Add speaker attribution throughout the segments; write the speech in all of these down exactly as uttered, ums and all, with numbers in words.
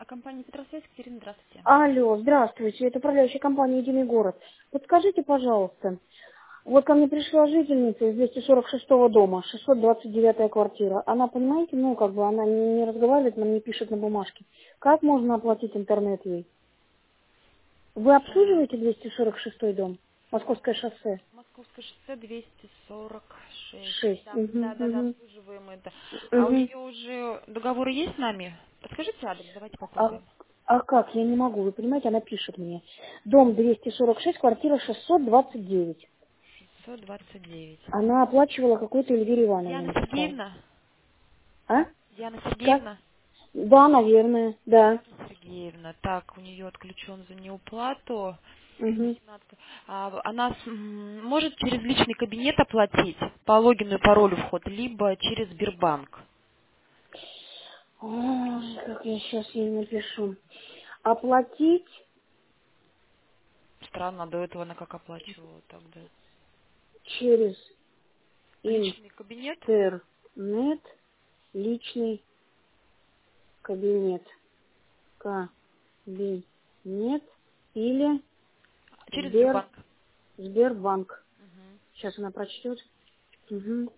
Speaker 1: Компания Петросвязь, Катерина, здравствуйте.
Speaker 2: Алло, здравствуйте, это управляющая компания «Единый город». Подскажите, пожалуйста, вот ко мне пришла жительница из двести сорок шестого дома, шестьсот двадцать девятая квартира. Она, понимаете, ну, как бы, она не, не разговаривает, нам не пишет на бумажке. Как можно оплатить интернет ей? Вы
Speaker 1: Так,
Speaker 2: обслуживаете двести сорок шестой дом? Московское шоссе?
Speaker 1: Московское шоссе двести сорок шесть.
Speaker 2: шесть.
Speaker 1: Да,
Speaker 2: Угу,
Speaker 1: да, да, да,
Speaker 2: угу,
Speaker 1: обслуживаем это. А у
Speaker 2: угу.
Speaker 1: нее уже договоры есть с нами? Подскажите адрес, давайте
Speaker 2: А,
Speaker 1: попробуем.
Speaker 2: а как? Я не могу, вы понимаете, она пишет мне. Дом двести сорок шесть, квартира шестьсот двадцать девять.
Speaker 1: шестьсот двадцать девять.
Speaker 2: Она оплачивала какой-то Эльвире Ивановне,
Speaker 1: Диана
Speaker 2: написала.
Speaker 1: Сергеевна?
Speaker 2: А?
Speaker 1: Диана
Speaker 2: Как?
Speaker 1: Сергеевна?
Speaker 2: Да, наверное, да.
Speaker 1: Диана Сергеевна. Так, у нее отключен за неуплату.
Speaker 2: Угу.
Speaker 1: восемнадцать. А, она с- м, может через личный кабинет оплатить по логину и паролю вход, либо через Сбербанк.
Speaker 2: Ой, как я сейчас ей напишу. Оплатить
Speaker 1: Странно, до этого она как оплачивала тогда.
Speaker 2: через
Speaker 1: Личный кабинет
Speaker 2: интернет, личный кабинет. Кабинет или
Speaker 1: через
Speaker 2: Сбер,
Speaker 1: Сбербанк.
Speaker 2: Сбербанк.
Speaker 1: Мгм.
Speaker 2: Сейчас она прочтет. Угу.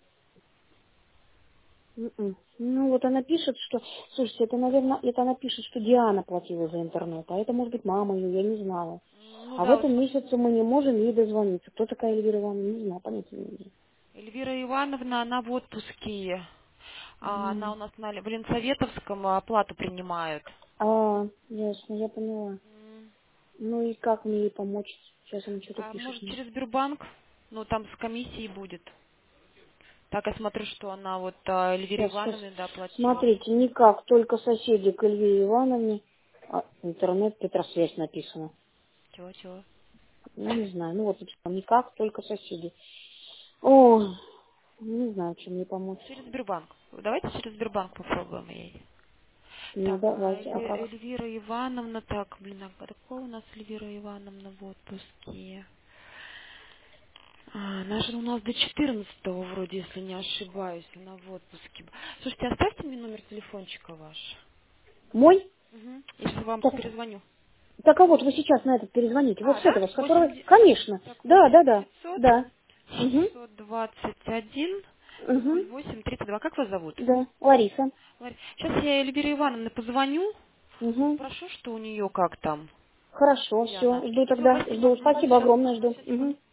Speaker 2: М-м. Ну вот она пишет, что, слушайте, это, наверное, это она пишет, что Диана платила за интернет, а это может быть мама ее, я не знала.
Speaker 1: М, Ну
Speaker 2: А в
Speaker 1: да, вот
Speaker 2: этом
Speaker 1: см-
Speaker 2: месяце мы не можем ей дозвониться. Кто такая Эльвира Ивановна, не знаю, понятия не имею.
Speaker 1: Эльвира Ивановна, она в отпуске. А, Она
Speaker 2: М.
Speaker 1: у нас на Л- в Ленсоветовском а, оплату принимает.
Speaker 2: А, ясно, я поняла.
Speaker 1: М,
Speaker 2: Ну и как мне ей помочь? Сейчас она что-то
Speaker 1: А
Speaker 2: пишет
Speaker 1: может
Speaker 2: мне.
Speaker 1: через Сбербанк? Ну там с комиссией будет. Так я смотрю, что она вот а, Эльвире
Speaker 2: Сейчас, сейчас.
Speaker 1: Ивановне доплатила.
Speaker 2: Смотрите, никак, только соседи к Эльвире Ивановне. А, интернет, Петросвязь написано.
Speaker 1: Чего, чего?
Speaker 2: Ну, не знаю, ну вот написано, никак, только соседи. О, не знаю, чем мне помочь.
Speaker 1: Через Сбербанк. Давайте через Сбербанк попробуем ей.
Speaker 2: Ну,
Speaker 1: Так, а
Speaker 2: давайте, а
Speaker 1: Эль-
Speaker 2: как?
Speaker 1: Эльвира Ивановна, так, блин, а какого у нас Эльвира Ивановна в отпуске? А, она же у нас до четырнадцатого вроде, если не ошибаюсь, она в отпуске. Слушайте, оставьте мне номер телефончика ваш.
Speaker 2: Мой?
Speaker 1: Угу. Если вам
Speaker 2: Так,
Speaker 1: перезвоню.
Speaker 2: так а вот вы сейчас на этот перезвоните. Вот
Speaker 1: А,
Speaker 2: с
Speaker 1: да?
Speaker 2: этого, с которого...
Speaker 1: восемь, де-
Speaker 2: Конечно.
Speaker 1: так,
Speaker 2: Да,
Speaker 1: восемь
Speaker 2: да, да.
Speaker 1: девятьсот
Speaker 2: Да. Угу.
Speaker 1: шестьсот двадцать один ноль
Speaker 2: Угу.
Speaker 1: восемь тридцать два. Как вас зовут?
Speaker 2: Да. Лариса.
Speaker 1: Сейчас я Эльвире Ивановне позвоню,
Speaker 2: Угу.
Speaker 1: спрошу, что у нее как там.
Speaker 2: Хорошо,
Speaker 1: Где она?
Speaker 2: все. Жду
Speaker 1: Все,
Speaker 2: тогда.
Speaker 1: спасибо.
Speaker 2: Жду.
Speaker 1: Мгм,
Speaker 2: Спасибо
Speaker 1: сейчас.
Speaker 2: огромное.
Speaker 1: Ага,
Speaker 2: Жду.
Speaker 1: сейчас, секунду.
Speaker 2: Угу.